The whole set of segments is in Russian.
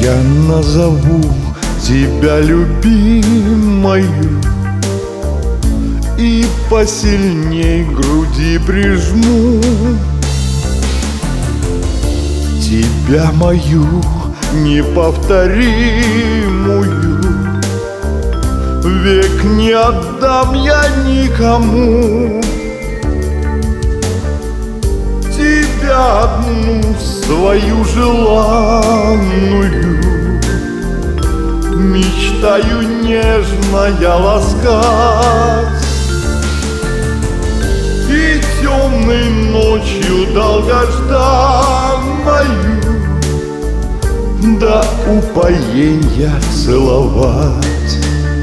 Я назову тебя любимою и посильней к груди прижму. Тебя мою неповторимую век не отдам я никому. Тебя одну свою желанную мечтаю нежно я ласкать. И темной ночью долгожданною до упоения целовать.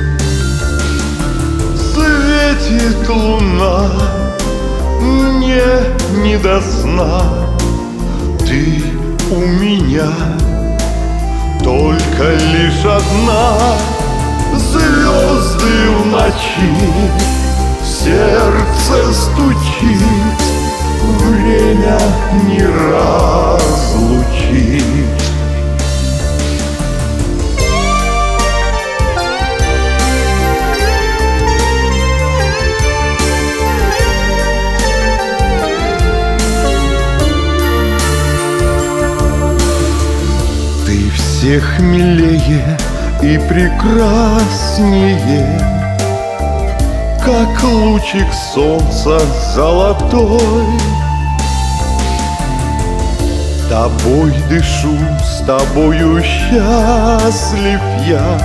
Светит луна, мне не до сна, ты у меня только лишь одна. Звезды в ночи, сердце стучит, время не разлучит. Всех милее и прекраснее, как лучик солнца золотой. Тобой дышу, с тобою счастлив я,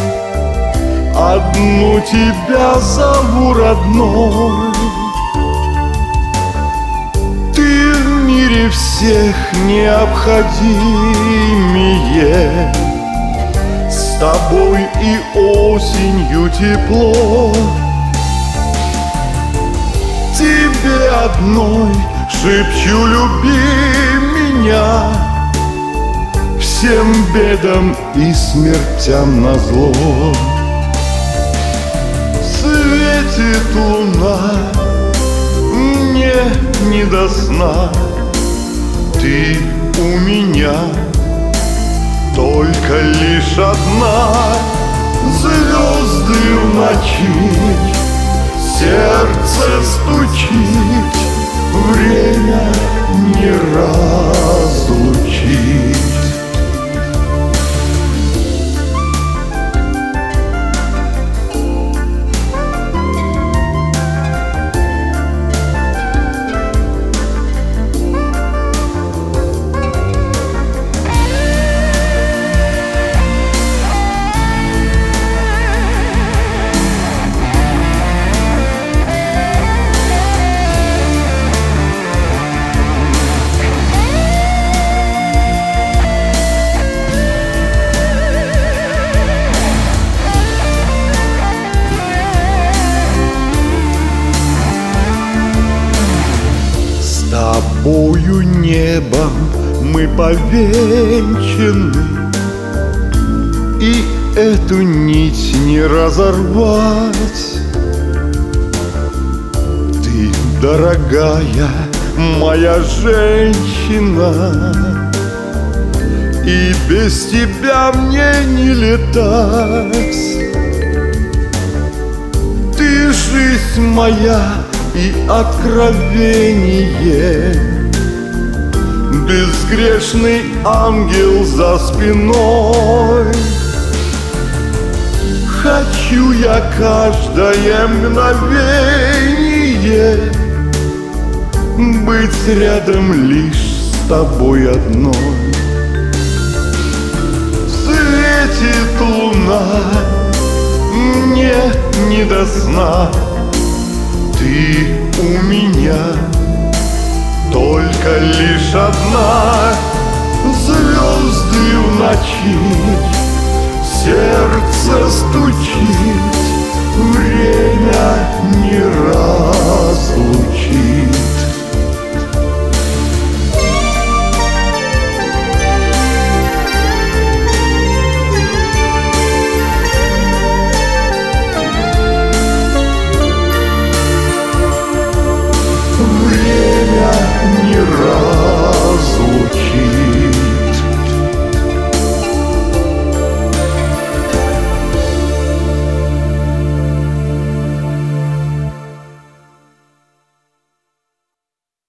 одну тебя зову родной. В мире всех необходимее, с тобой и осенью тепло. Тебе одной шепчу, люби меня, всем бедам и смертям назло. Светит луна, мне не до сна, ты у меня только лишь одна. Звезды в ночи, сердце стучит, время не разлучит. Тобою небом мы повенчаны, и эту нить не разорвать. Ты, дорогая моя женщина, и без тебя мне не летать. Ты жизнь моя и откровение, безгрешный ангел за спиной. Хочу я каждое мгновение быть рядом лишь с тобой одной. Светит луна, мне не до сна, ты у меня только лишь одна. Звезды в ночи, сердце стучит,